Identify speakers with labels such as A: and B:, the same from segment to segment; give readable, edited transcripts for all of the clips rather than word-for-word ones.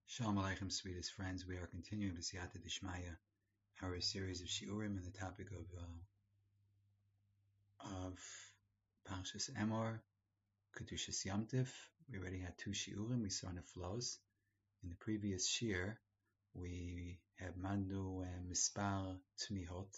A: Shalom Aleichem, sweetest friends. We are continuing with Siyata Dishmaya, our series of Shiurim on the topic of Parshas Emor, Kedushas Yom Tif. We already had two Shiurim. We saw Neflos. In the previous Shir, we have Mandu Mispar Tmihot.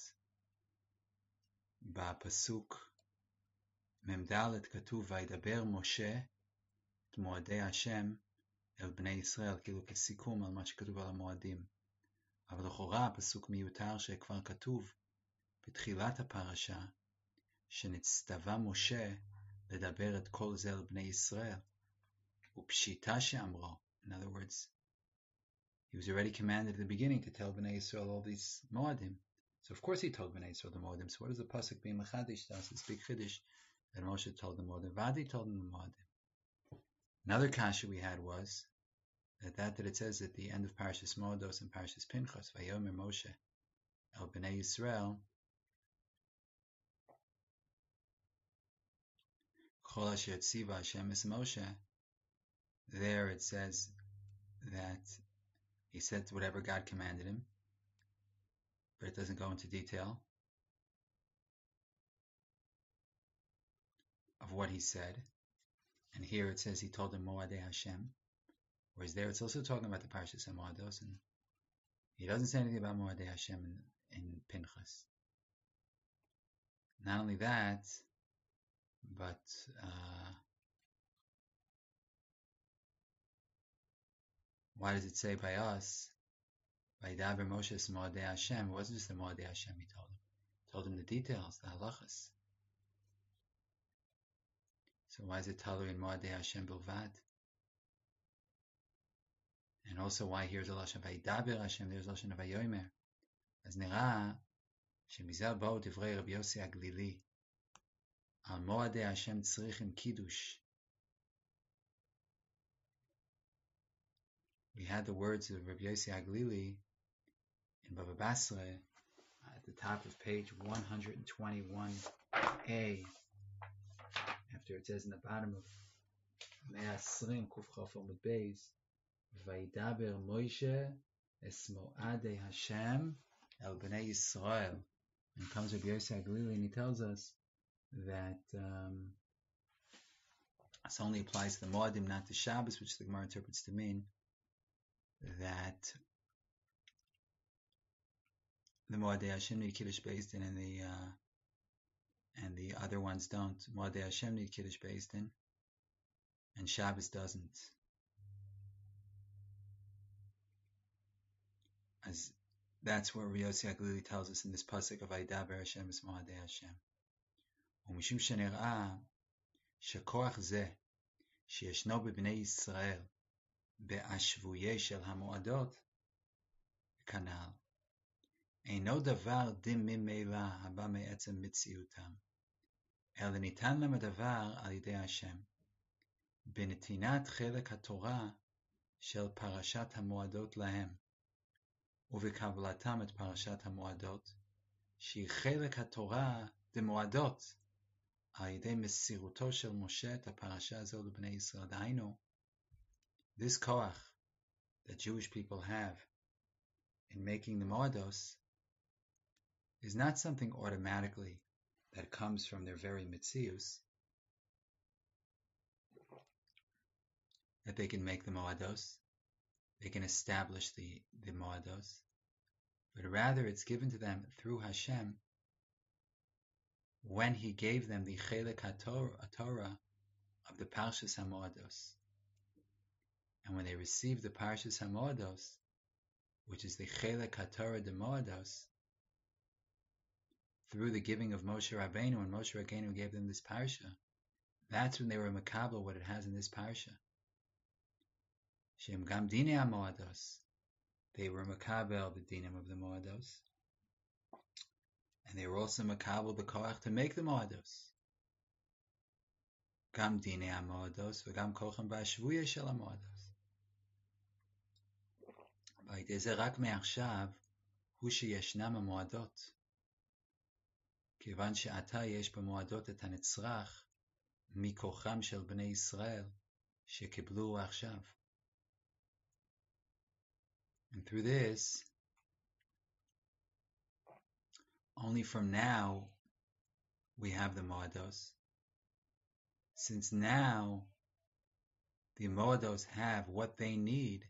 A: Pasuk Memdalet Katuv Vaidaber Moshe T'moadei Hashem אל בני ישראל, כאילו כסיכום על מה שכתוב על המועדים. אבל לכאורה הפסוק מיותר שכבר כתוב בתחילת הפרשה, שנצטווה משה לדבר את כל זה על בני ישראל, ופשיטה שאמרו, in other words, he was already commanded at the beginning to tell bnei Israel all these moadim. So of course he told bnei Israel the moadim. So what does the pasuk being mechadish to us? This big chiddush that Moshe told the moadim. Vadi told them the moadim. Another kasha we had was that it says at the end of Parshas Moedos and Parshas Pinchas, Vayomer Moshe el Bnei Yisrael, Chol asher tziva Hashem es Moshe. There it says that he said whatever God commanded him, but it doesn't go into detail of what he said. And here it says he told him Moadei Hashem. Whereas there it's also talking about the Parshas Moedos, and he doesn't say anything about Moadei Hashem in Pinchas. Not only that, but why does it say by us, Vaidaber Moshe es Moadei Hashem? It wasn't just the Moadei Hashem he told him. He told him the details, the halachas. So why is it tolerating Moadei Hashem bilvad? And also why here's a lashon Vaidaber Hashem, there's a lashon Vayomer. As nira shemizeh ba'u divrei Rabbi Yossi Aglili al Moadei Hashem tzrichim kiddush. We had the words of Rabbi Yossi Aglili in Bava Basra at the top of page 121a, after it says in the bottom of Mea Srim Kuf Chaf Amud Beis, Vaidaber Moshe es Moadei Hashem el Bnei Yisrael. And comes Rabbi Yossi Aglili and he tells us that this only applies to the Moadim, not to Shabbos, which the Gemara interprets to mean that the Moadei Hashem need Kiddush Beis Din and the other ones don't. Moadei Hashem need Kiddush Beis Din and Shabbos doesn't. As that's what Rabbi Yossi Aglili tells us in this pasuk of Vaidaber Hashem es Moadei Hashem. ומשום שנראה שכוח זה שישנו בבני ישראל בהשבויי של המועדות כנ"ל אינו דבר דין ממילא הבא מעצם מציאותם, אלא ניתן להם הדבר על ידי השם בנתינת חלק התורה של פרשת המועדות להם, ובקבלתם את פרשת המועדות שהיא חלק התורה דמועדות על ידי מסירותו של משה את הפרשה הזו לבני ישראל. דהיינו, this koach that Jewish people have in making the moados is not something automatically that comes from their very mitzius, that they can make the moados, they can establish the moados, but rather it's given to them through Hashem when he gave them the Chelek HaTorah of the Parshas HaMoados. And when they received the Parshas HaMoados, which is the Chelek HaTorah de Moados, through the giving of Moshe Rabbeinu, and Moshe Rabbeinu gave them this Parsha, that's when they were makabel what it has in this Parsha. Shem Gam Dinei HaMoados, they were makabel the dinim of the Moados, and they were also makabel the koach to make the moados. Gam dinei ha-moados v'gam kochem b'hashvuya shel ha-moados. V'ayidei ze rak me'achshav hu sheyeshnam ha-moadot. כיוון שעתה יש במועדות את הנצרך מכוחם של בני ישראל שקיבלו עכשיו. And through this, only from now we have the Moados. Since now the Moados have what they need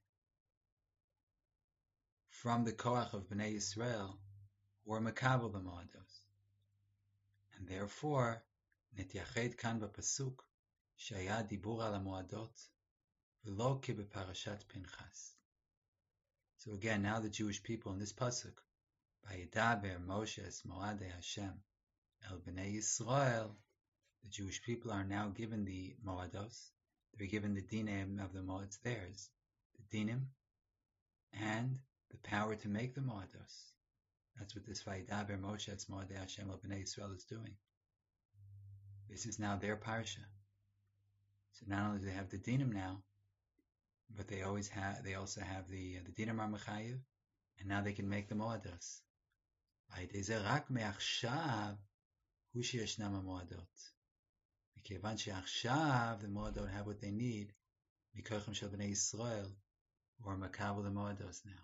A: from the Koach of Bnei Yisrael, who are Makabel the Moados. And therefore, Netyached kan b'pasuk, shaya dibur al ha-Moadot, v'lo ki b'parashat Pinchas. So again, now the Jewish people in this pasuk, Vayidaber Moshe es Moadei Hashem el Bnei Yisrael, the Jewish people are now given the Moados. They're given the dinim of the Moads, it's theirs, the dinim, and the power to make the Moados. That's what this Vayidaber Moshe es Moadei Hashem el Bnei Yisrael is doing. This is now their parsha. So not only do they have the dinim now, but they also have the dinim are mechayev, and now they can make the Moados. Rak me'achshav hu sheyeshnam ha-Moadot. מכיוון שעכשיו the Moadot have what they need, מכוחם של בני ישראל, who are makabel the Moados now.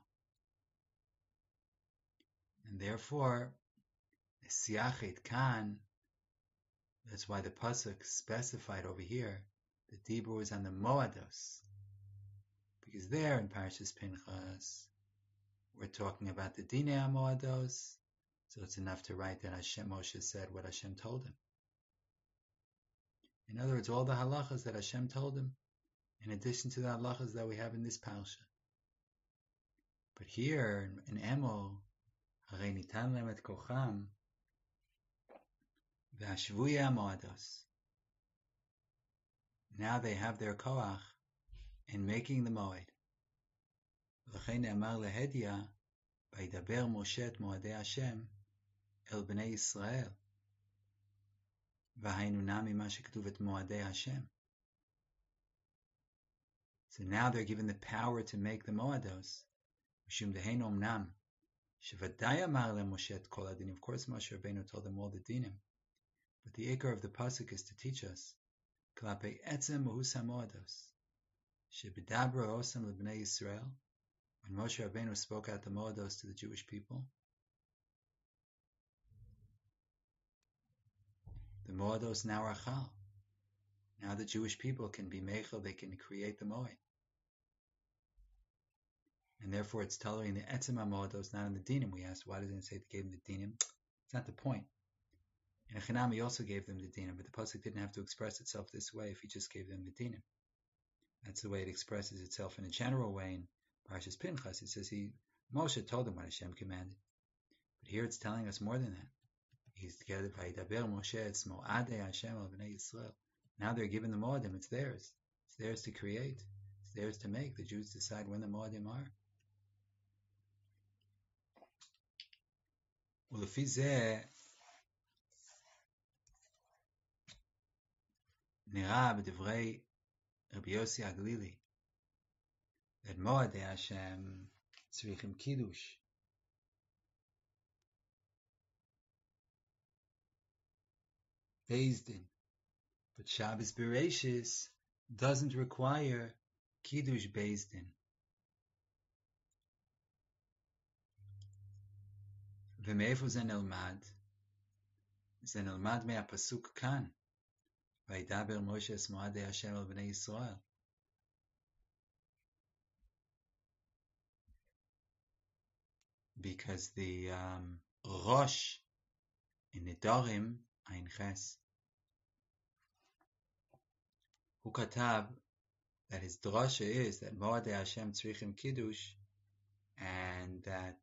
A: And therefore, Siachet kan, that's why the pasuk specified over here, the Dibur is on the Moados. Because there in Parashas Pinchas, we're talking about the Dinei HaMoados, so it's enough to write that Moshe said what Hashem told him. In other words, all the halachas that Hashem told him, in addition to the halachas that we have in this parsha. But here in Emor, Harei nitan lehem et kocham v'hashvuye hamoados. Now they have their koach in making the moed. V'chein ne'amar lehedia vayidaber Moshe et moadei Hashem el bnei Yisrael. V'hainu nami ma shekatuv et moadei Hashem. So now they're given the power to make the moados. Mishum dehein omnam shevadai amar lehem Moshe et kol hadinim. Of course, Moshe Rabbeinu told them all the dinim, but the ikar of the pasuk is to teach us klapei etzem mahus hamoados shebidabra osam lebnei Yisrael. When Moshe Rabbeinu spoke out the moados to the Jewish people, the moados now are chal. Now the Jewish people can be meichel, they can create the moed. And therefore it's tolerating the etzem moados, not in the dinim. We asked, why doesn't it say they gave them the dinim? It's not the point. In Echinam, he also gave them the dinim, but the pasuk didn't have to express itself this way if he just gave them the dinim. That's the way it expresses itself in a general way in Parashas Pinchas. It says Moshe told them what Hashem commanded. But here it's telling us more than that. He's together Vayidaber Moshe es Moadei Hashem el bnei Yisrael. Now they're given the Moadim, it's theirs. It's theirs to create. It's theirs to make. The Jews decide when the Moadim are. ולפי זה נראה בדברי רבי יוסי הגלילי that מועדי השם צריכים קידוש. Beis Din. But Shabbos Bereishis doesn't require Kiddush Beis Din. ומאיפה זה נלמד? זה נלמד מהפסוק כאן. וידבר משה את מועדי השם על בני ישראל. Because the Rosh in Nedarim, Ein Ches, who katab that his drasha is that Moadei Hashem tzrichim kiddush, and that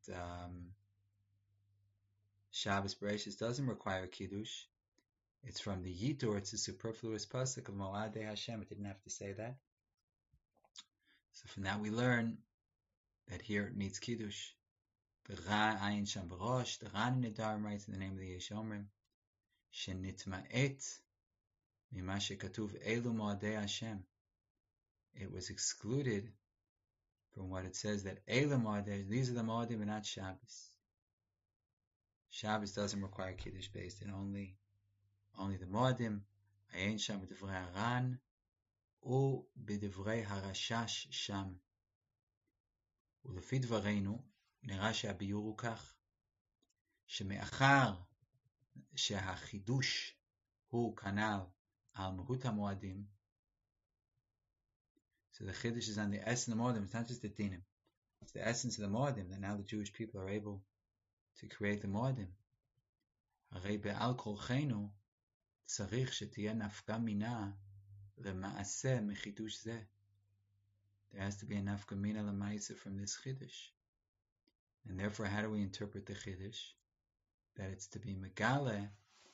A: Shabbos Bereishis doesn't require kiddush. It's from the Yitur. It's a superfluous pasuk of Moadei Hashem. It didn't have to say that. So from that we learn that here it needs kiddush. The Ayin Sham B'Rosh, the Ran Nedarim writes in the name of the Yesh Omrim, Shenitma'et mima shekatuv elu Moadei Hashem. It was excluded from what it says that elu Moadei, these are the Moadim and not Shabbos. Shabbos doesn't require Kiddush based in only the Moadim. Ayin Sham B'Divrei Haran u B'Divrei Harashash Sham. ולפי דברינו, נראה שהביור הוא כך, שמאחר שהחידוש הוא כנ"ל על מהות המועדים, so the Chiddush is on the essence of the Moedim, it's not just the Dinim. It's the essence of the Moedim, that now the Jewish people are able to create the Moedim. הרי בעל כורחנו צריך שתהיה נפקא מינה למעשה מחידוש זה. There has to be a nafka mina lemaisa from this Chiddush. And therefore, how do we interpret the Chiddush? That it's to be megale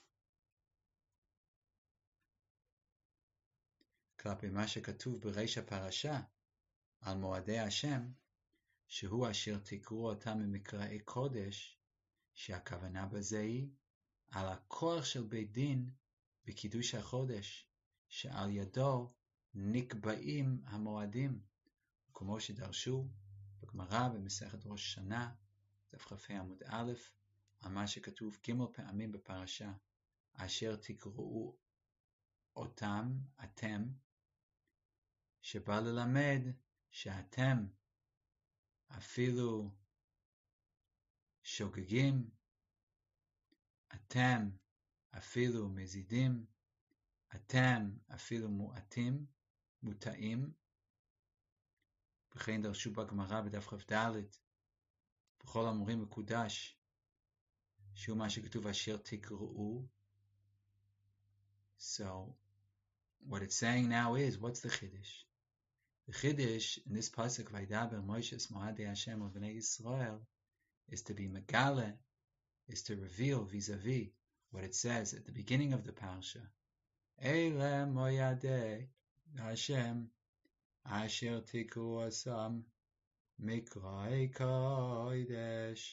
A: כלפי מה שכתוב בריש הפרשה על מועדי השם, שהוא אשר תקראו אותם ממקראי קודש, שהכוונה בזה היא על הכוח של בית דין בקידוש החודש, שעל ידו נקבעים המועדים, כמו שדרשו בגמרא במסכת ראש השנה, דף כ"ה עמוד א', על מה שכתוב ג' פעמים בפרשה, אשר תקראו אותם אתם, שבא ללמד שאתם אפילו שוגגים, אתם אפילו מזידים, אתם אפילו מוטעים, וכן דרשו בגמרא בדף כ"ד, בכל המורים מקודש, שהוא מה שכתוב אשר תקראו. So, what it's saying now is, what's the Chiddush? The Chiddush in this pasuk, Vaydaber Moshe Moadei Hashem of Bnei Yisrael, is to be megale, is to reveal vis-a-vis what it says at the beginning of the parsha. Eile Moadei Hashem Asher Tikru Asam Mikra'ei Kodesh.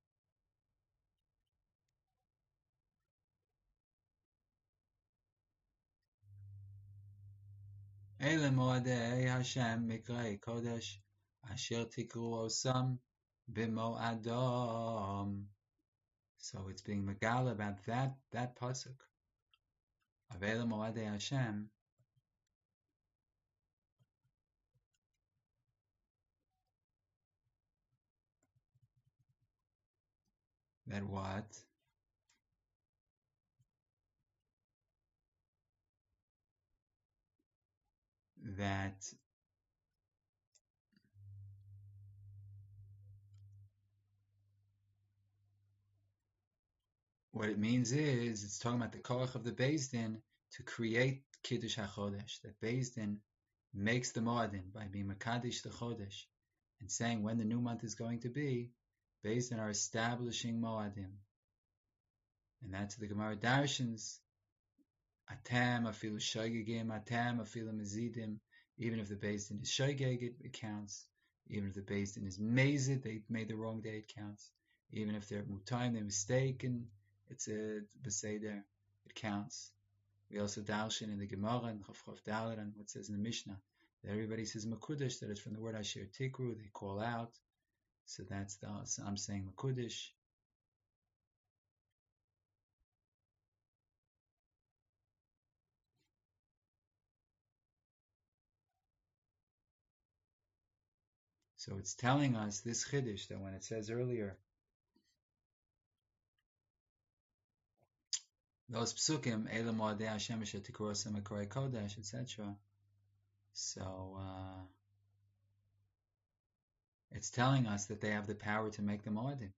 A: Eile Moadei Hashem Mikra'ei Kodesh Asher Tikru Asam B'Mo'adom. So it's being megala about that pasuk. Eile Moadei Hashem. That what? That what it means is, it's talking about the koach of the Beis Din to create Kiddush HaChodesh, that Beis Din makes the Moadim by being Makadish the Chodesh, and saying when the new month is going to be, Beis Din are establishing Moadim. And that's the Gemara Darshans, Atem afilu shoygegim, Atem afilu mezidim, even if the Beis Din is shoygeg, it counts. Even if the Beis Din is mezid, they made the wrong day, it counts. Even if they're mutayim, they're mistaken, it's a beseder, it counts. We also darshan in the Gemara and Chav Dalet and what says in the Mishnah that everybody says Makudesh, that it's from the word Asher Tikru, they call out. So so I'm saying Makudesh. So it's telling us this Chiddush that when it says earlier, those psukim, Eile Moadei Hashem Asher Tikru Asam Mikra'ei Kodesh, etc. So it's telling us that they have the power to make the Moadim.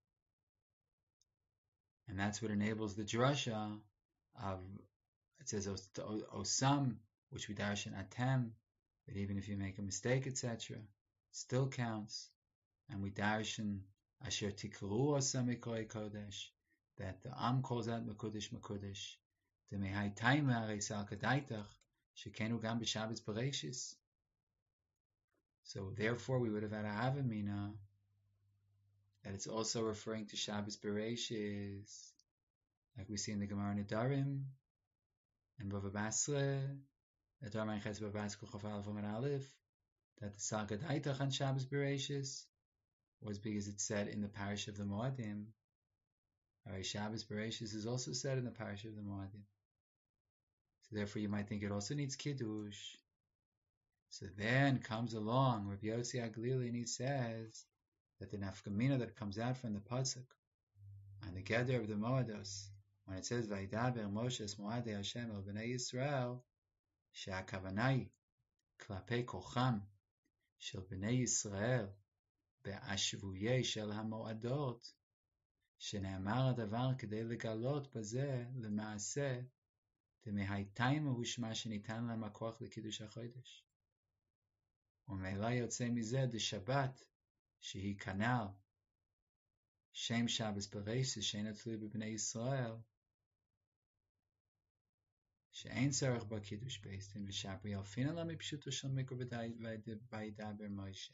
A: And that's what enables the drasha of, it says Osam, which we darshan in Atem, that even if you make a mistake, etc., still counts. And we darshan Asher Tikru Osam Mikra'ei Kodesh, that the Am calls out Mekudesh Mekudesh. The Mehai Taima Arei Sal Kadaitach, Shekenu Gam B'Shabbos Bereshis. So therefore we would have had a Havamina that it's also referring to Shabbos Bereshis, like we see in the Gemara Nedarim and Bava Basra, Nedarim Ches Bava Basra Chof Aleph Amud Aleph, that the Sal Kadaitach on Shabbos Bereshis was because it's said in the parish of the Moadim. Alright, Shabbos Bereshis is also said in the parish of the Moadim. So therefore you might think it also needs Kiddush. So then comes along Rabbi Yossi Aglili and he says that the nafkamina that comes out from the pasuk on the gather of the moados, when it says Vaidaber Moshe es Moadei Hashem el bnei Yisrael, she'akavanai klape kocham shel bnei Yisrael be'ashvuyei shel hamoadot, שנאמר הדבר כדי לגלות בזה למעשה דמהייתיימה הוא שמה שניתן להם הכוח לקידוש החודש. וממילא יוצא מזה דשבת שהיא כנ"ל שם שבס ברישא שאינו תלוי בבני ישראל, שאין צורך בה קידוש בייס דין ושברי אלפין אלא מפשוטו של מקרא וידבר מוישה.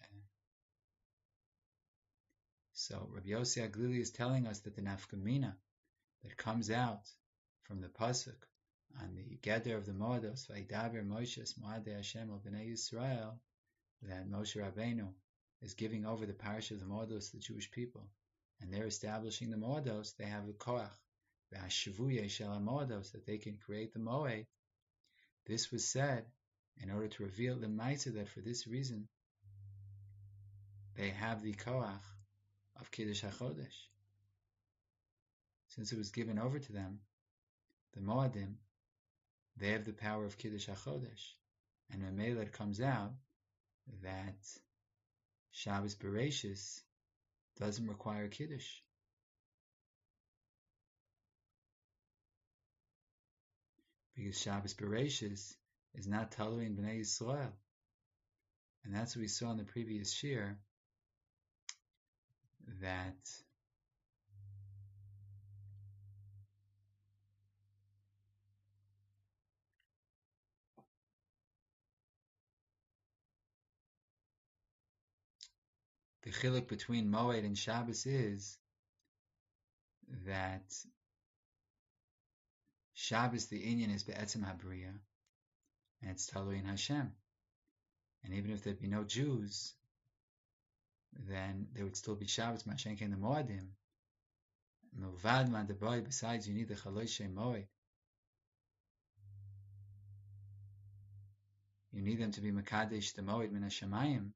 A: So Rabbi Yossi Aglili is telling us that the nafkamina that comes out from the pasuk on the gather of the moados, Vaidaber Moshe es Moadei Hashem el bnei Yisrael, that Moshe Rabbeinu is giving over the parish of the moados to the Jewish people, and they're establishing the moados. They have the koach, ve'ashvuye shel moados, that they can create the moed. This was said in order to reveal the ma'aseh that for this reason they have the koach of Kiddush HaChodesh. Since it was given over to them, the Moadim, they have the power of Kiddush HaChodesh. And Mamela it comes out that Shabbos Bereshis doesn't require Kiddush. Because Shabbos Bereshis is not Talui in Bnei Yisrael. And that's what we saw in the previous shir, that the chiluk between Moed and Shabbos is that Shabbos, the inyan, is be'etzem habriya, and it's talui in Hashem. And even if there'd be no Jews, then there would still be Shabbos, Mashenke and the Moadim. Milvad man deboy, besides you need the Chalosh Moed. You need them to be Makadesh the Moed min Hashemayim.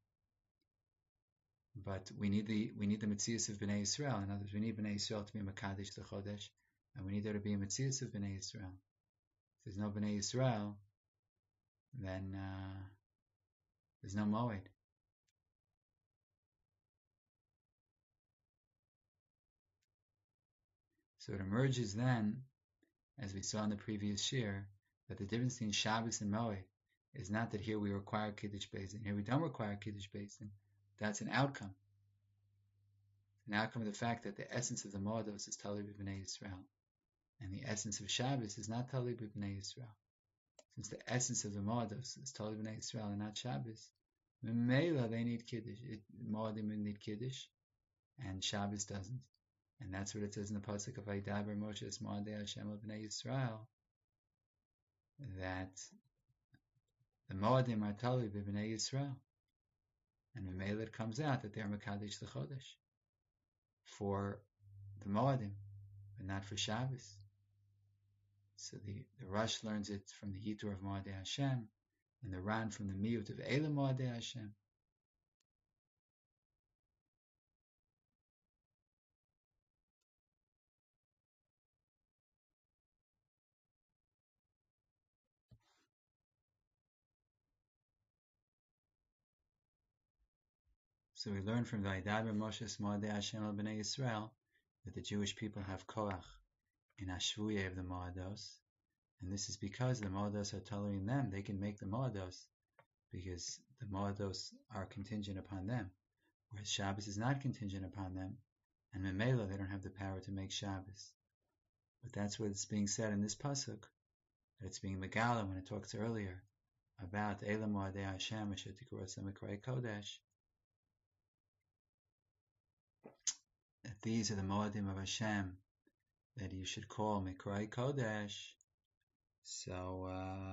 A: But we need the Metzius of Bnei Yisrael. In other words, we need Bnei Yisrael to be Makadesh the Chodesh, and we need there to be a Metzius of Bnei Yisrael. If there's no Bnei Yisrael, then there's no Moed. So it emerges then, as we saw in the previous shir, that the difference between Shabbos and Moed is not that here we require Kiddush Beis Din, here we don't require Kiddush Beis Din. That's an outcome. An outcome of the fact that the essence of the Moados is Talui b'Bnei Yisrael, and the essence of Shabbos is not Talui b'Bnei Yisrael. Since the essence of the Moados is Talui b'Bnei Yisrael and not Shabbos, Memela they need Kiddush. Moadim need Kiddush, and Shabbos doesn't. And that's what it says in the pasuk of Vaidaber Moshe es Moadei Hashem el bnei Yisrael, that the Moadim are Talui b'Bnei Yisrael. And Memela it comes out that they're Mekadesh the Chodesh for the Moadim, but not for Shabbos. So the Rosh learns it from the Yitur of Moadei Hashem, and the Ran from the Miyut of Eila Moadei Hashem. So we learn from Vaidaber Moshe es Moadei Hashem el bnei Yisrael that the Jewish people have koach in Ashvuye of the Moados, and this is because the Moados are Talui in them. They can make the Moados because the Moados are contingent upon them, whereas Shabbos is not contingent upon them, and Memela they don't have the power to make Shabbos. But that's what it's being said in this pasuk, that it's being Megala when it talks earlier about Eila Moadei Hashem asher tikurot mikrei kodesh, that these are the Moadim of Hashem that you should call Mikrei Kodesh. So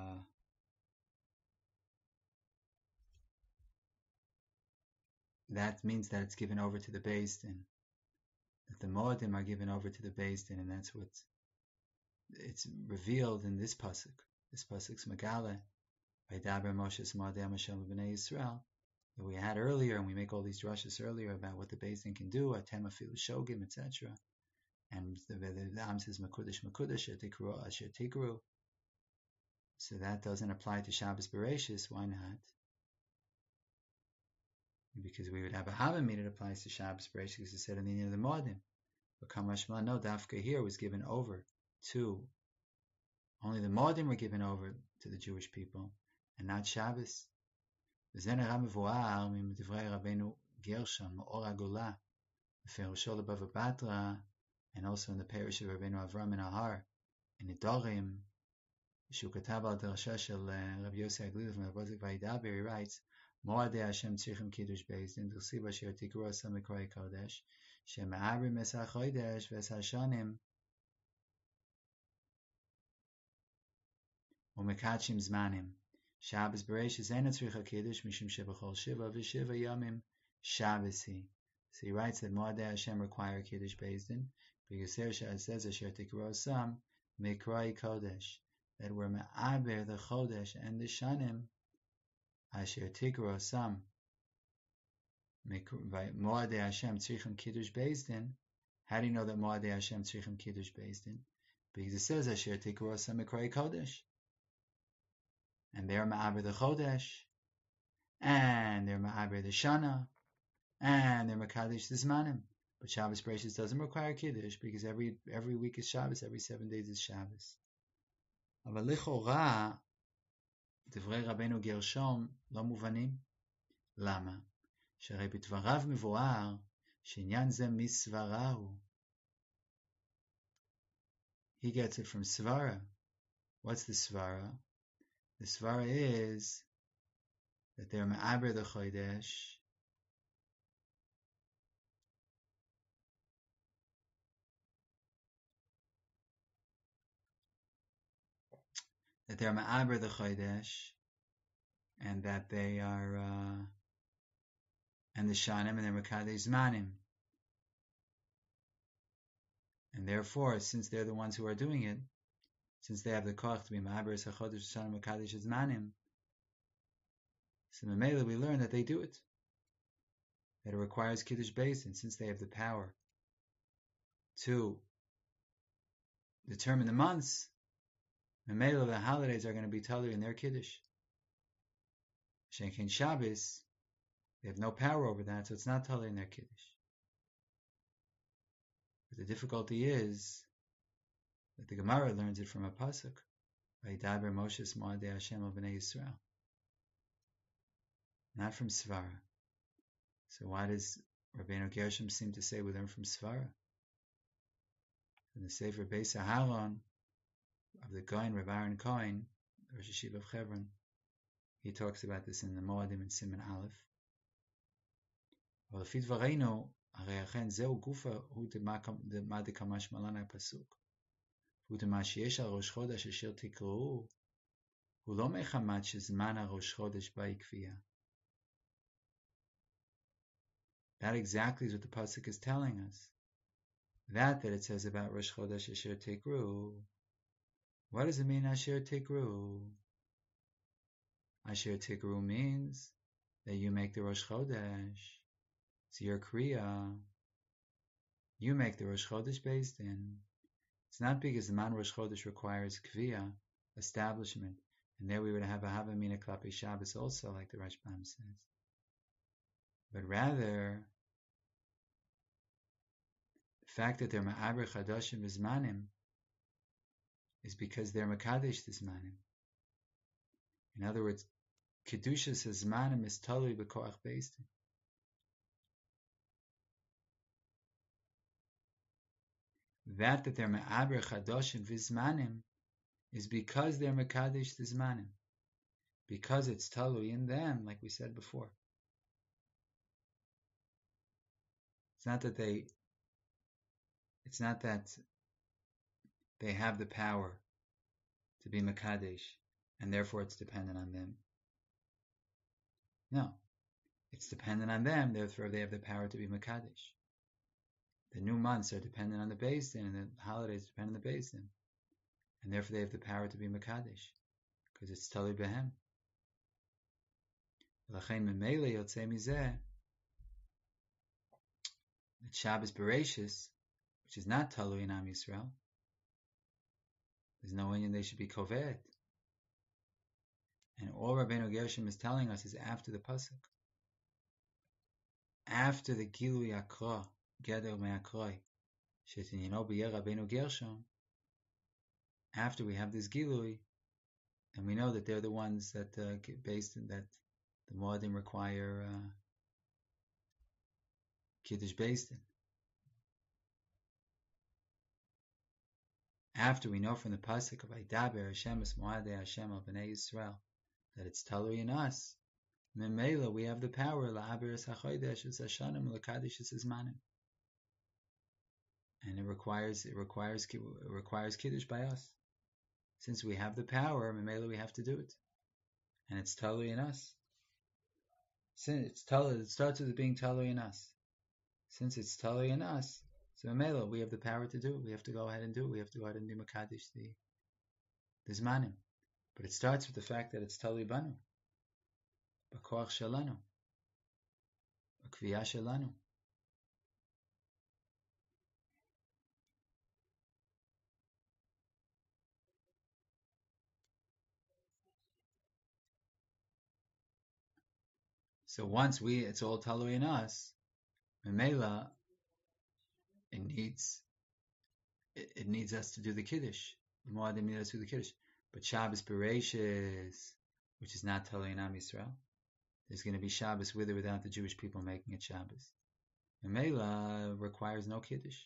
A: that means that it's given over to the Beis Din, that the Moadim are given over to the Beis Din, and that's what it's revealed in this pasuk. This pasuk's Megala Vaydaber Moshe Moadei Hashem B'nei Yisrael that we had earlier, and we make all these drushes earlier about what the Beis Din can do, Atem Afilu Shogim, etc. And the Am says Makudesh Makudesh Tikru Asher Tikru. So that doesn't apply to Shabbos Bereshis. Why not? Because we would have a Havamid that applies to Shabbos Bereshis because it said in the end of the Moedim. But Kamashma, no, Dafka here was given over to, only the Moedim were given over to the Jewish people, and not Shabbos. וזה נראה מבואר מדברי רבנו גרשום, מאור הגולה, בפירושו לבבא בתרא, and also in the parish of Rabbeinu Avram in Ahar, in Nedarim, שהוא כתב על דרשה של רבי יוסי הגלילי ומבוזק וידבר, he writes, מועדי השם צריכים קידוש בייס דין, דכתיב אשר תקראו עשה מקראי קודש, שמעברים עשר חודש ועשר שנים, ומקדשים זמנים. Shabbos Bereshis ain't tzricha kiddush mishum shebachol shiva v'shiva yamim Shabbos-hi. So he writes that Moadei Hashem require kiddush Beis Din because there it says asher tikro sam mikrai kodesh, that we're me'aber the chodesh and the shanim asher tikro sam Moadei Hashem tzrichim kiddush Beis Din. How do you know that Moadei Hashem tzrichim kiddush Beis Din? Because it says asher tikro sam mikrai kodesh. And they're ma'aber the chodesh, and they're ma'aber the shana, and they're makadesh the zmanim. But Shabbos Bereshis doesn't require kiddush because every week is Shabbos, every 7 days is Shabbos. אבל לכאורה דברי רבנו גרשום לא מובנים. למה? שהרי בדבריו מבואר שעניין זה מסברה הוא. He gets it from svara. What's the svara? The svara is that they're ma'aber the chodesh, and that they are and the shanim and they're makadesh zmanim, and therefore, since they're the ones who are doing it, since they have the koach to be ma'aber sachodesh shanim makadesh zmanim, so in Mamela we learn that they do it. That it requires kiddush Beis Din, since they have the power to determine the months. Mamela, the holidays are going to be taller in their kiddush. Shenkin Shabbos, they have no power over that, so it's not taller in their kiddush. But the difficulty is that the Gemara learns it from a pasuk, Vayidaber Moshe Moadei Hashem al Bnei Yisrael, not from Svara. So why does Rabbeinu Gershom seem to say we learn from Svara? In the Sefer Beis Aharon of the Gaon, Rav Aaron Cohen, the Rosh Yeshiva of Hebron, he talks about this in the Moadim and Siman Aleph. אבל לפי דברינו, הרי אכן זהו גופה הוא דמה דקמשמע לן הפסוק. הוא דמה שיש על ראש חודש אשר תקראו, הוא לא מחמת שזמן הראש חודש באי כפייה. That exactly is what the pasuk is telling us. That it says about Rosh Chodesh Asher Tikru. What does it mean Asher Tikru? Asher Tikru means that you make the Rosh Chodesh. It's your Kriya. You make the Rosh Chodesh Beis Din. It's not because the Man Rosh Chodesh requires Kviya, establishment, and there we would have a Havamina Klapi Shabbos also, like the Rashbam says. But rather, the fact that they're Ma'aber Chadashim Vizmanim is because they're Makadesh Vizmanim. In other words, Kedushas Vizmanim is totally B'koach Beis Din. That they're Ma'aber Chadashim Vizmanim is because they're Makadesh Vizmanim. Because it's Talui in them, like we said before. It's not that they have the power to be Makadesh, and therefore it's dependent on them. No. It's dependent on them, therefore they have the power to be Makadesh. The new months are dependent on the Beis Din, and the holidays depend on the Beis Din. And therefore they have the power to be Makadesh, because it's Tali Behem. L'chein memele yotzei mizeh that Shabbos Bereshis, which is not talui in Am Yisrael, there's no Inyan they should be koved. And all Rabbeinu Gershom is telling us is after the pasuk, after the Gilui Akra, Geder Me'akroi, Shetinino B'yer Rabbeinu Gershom. After we have this Gilui, and we know that they're the ones that get based in that the Moedim require Kiddush based in. After we know from the pasuk of Vaydaber Hashem es Moadei Hashem al Bnei Yisrael that it's talui in us, Memela we have the power la'aberes hachodesh es hashanim l'kadosh es zmanim, and it requires Kiddush by us. Since we have the power, Memela we have to do it, and it's talui in us. Since it starts with it being talui in us. Since it's talui in us, so Memela we have the power to do it. We have to go ahead and do it. We have to go ahead and do Makadosh the Zmanim. But it starts with the fact that it's talui banu, b'koach shalanu, b'kviyah shalanu. So once it's all talui in us, Memela, it needs us to do the Kiddush. The Moedim need us to do the Kiddush. But Shabbos Bereshis, which is not talui in Am Yisrael, there's going to be Shabbos with or without the Jewish people making it Shabbos. Memela requires no Kiddush.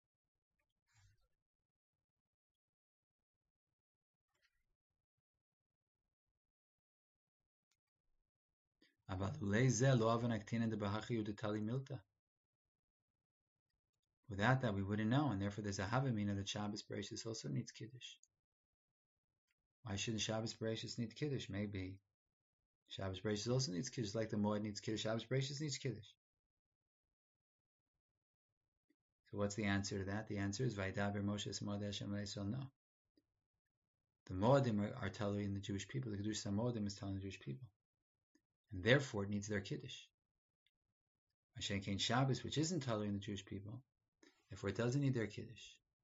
A: Without that, we wouldn't know, and therefore there's a Havamina that Shabbos Bereshis also needs Kiddush. Why shouldn't Shabbos Bereshis need Kiddush? Maybe Shabbos Bereshis also needs Kiddush, like the Moed needs Kiddush. Shabbos Bereshis needs Kiddush. So what's the answer to that? The answer is Vaydaber Moshe es Moed Hashem Yisrael. No. The Moedim are telling the Jewish people. The Kedusha Moedim is telling the Jewish people, and therefore it needs their Kiddush. Mashen Kain Shabbos, which isn't telling the Jewish people, therefore it doesn't need their Kiddush.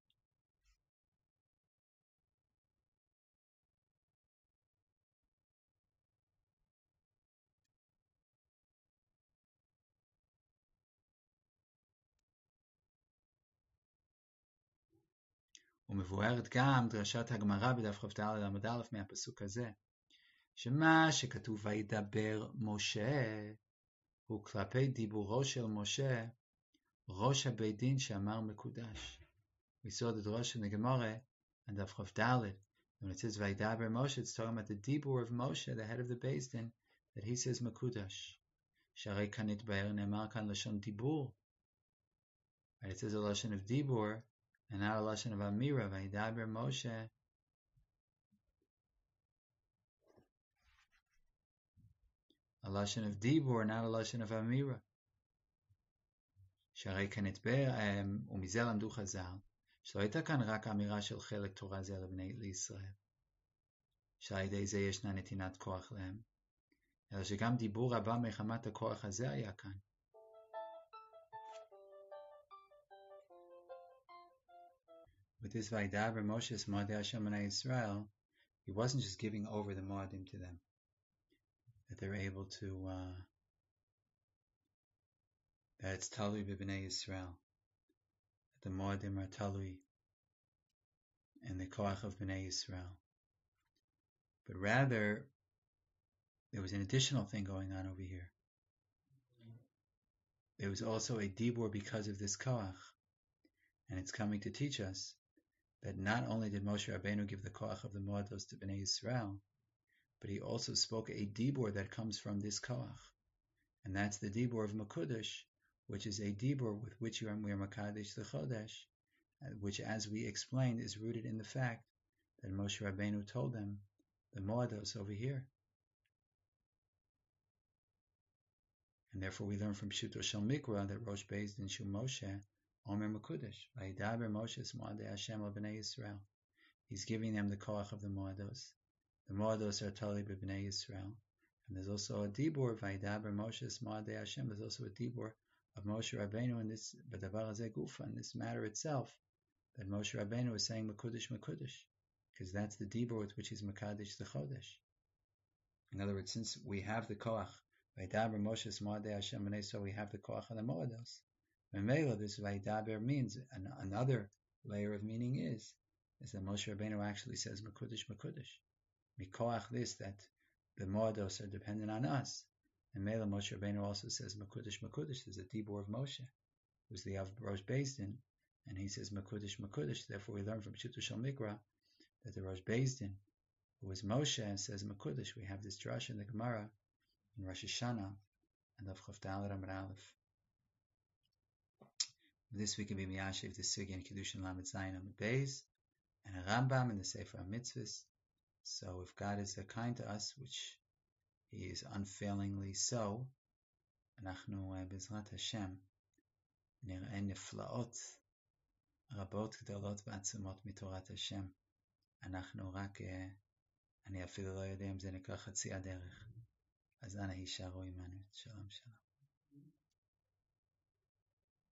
A: ומבוארת גם דרשת הגמרא בדף כ"ד עמוד א' מהפסוק הזה, שמה שכתוב וידבר משה הוא כלפי דיבורו של משה, ראש הבית דין שאמר מקודש. We saw the Rosh in the Gemara and דף כ"ד, when it says וידבר Moshe, it's talking about the dibur of Moshe, the head of the Beis Din, that he says מקודש. שהרי כאן נתבהר, נאמר כאן לשון דיבור. Right, it says a לשון of דיבור, and now a lashon of Amira, Vaydaber Moshe. A lashon of Dibur, not a lashon of Amira. שהרי כאן נתבהר, ומזה למדו חז"ל, שלא הייתה כאן רק אמירה של חלק תורה זה לישראל, שעל ידי זה ישנה נתינת כוח להם, אלא שגם דיבור רבה מחמת הכוח הזה היה כאן. With this Vaydaber Moshe es Moadei Hashem Bnei Yisrael, he wasn't just giving over the Moadim to them, that they're able to, that it's Talui b'Bnei Yisrael, that the Moadim are Talui and the Koach of Bnei Yisrael. But rather, there was an additional thing going on over here. There was also a Dibur because of this Koach, and it's coming to teach us that not only did Moshe Rabbeinu give the koach of the Moados to Bnei Yisrael, but he also spoke a dibur that comes from this koach, and that's the dibur of Mekudesh, which is a dibur with which we are Makadesh the Chodesh, which, as we explained, is rooted in the fact that Moshe Rabbeinu told them the Moados over here. And therefore we learn from Pshuto Shel Mikra that Rosh Beis Din Shu Moshe Omer Mekudesh, Vaydaber Moshe es Moadei Hashem al Bnei Yisrael. He's giving them the koach of the Moados. The Moados are Talui b'Bnei Yisrael, And there's also a dibur, Vaidaber Moshe Moadei Hashem. There's also a dibur of Moshe Rabbeinu in this, B'davar Hazeh Gufa, in this matter itself, that Moshe Rabbeinu is saying Mekudesh, Mekudesh, because that's the dibur with which he's Mekadesh the Chodesh. In other words, since we have the koach, Vaidaber Moshe Moadei Hashem, so we have the koach of the Moados. Memela, this Vaidaber means, another layer of meaning is that Moshe Rabbeinu actually says Mekudesh, Mekudesh. Mikoach this, that the Moados are dependent on us. And Mela Moshe Rabbeinu also says Mekudesh, Mekudesh. There's a dibur of Moshe, who's the Av Rosh Beis Din, and he says Mekudesh, Mekudesh. Therefore, we learn from Pshuto Shel Mikra that the Rosh Beis Din, who is Moshe, and says Mekudesh. We have this drash in the Gemara in Rosh Hashanah and of Chav Daled Amud Aleph. This we can be miyashiv the Sugi and Kiddushin Lamed Zayin Amud Beis and a Rambam in the Sefer HaMitzvahs. So if God is kind to us, which He is unfailingly so, אנחנו בעזרת השם נראה נפלאות רבות גדולות ועצומות מתורת השם. אנחנו רק, אני אפילו לא יודע אם זה נקרא חצי הדרך. אז אנא הישארו עמנו. שלום שלום.